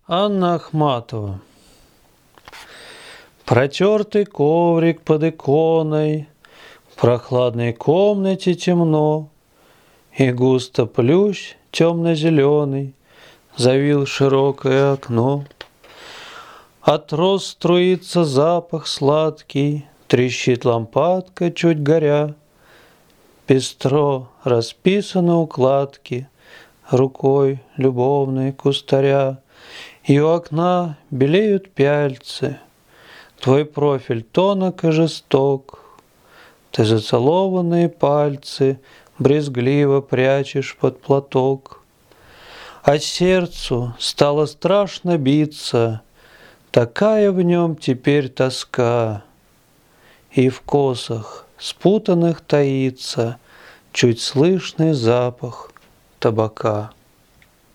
Анна Ахматова. Протертый коврик под иконой, в прохладной комнате темно, и густо плющ темно-зеленый завил широкое окно. От роз струится запах сладкий, трещит лампадка, чуть горя. Пестро расписаны укладки рукой любовной кустаря. И у окна белеют пяльцы, твой профиль тонок и жесток. Ты зацелованные пальцы брезгливо прячешь под платок. А сердцу стало страшно биться, такая в нем теперь тоска. И в косах спутанных таится чуть слышный запах табака.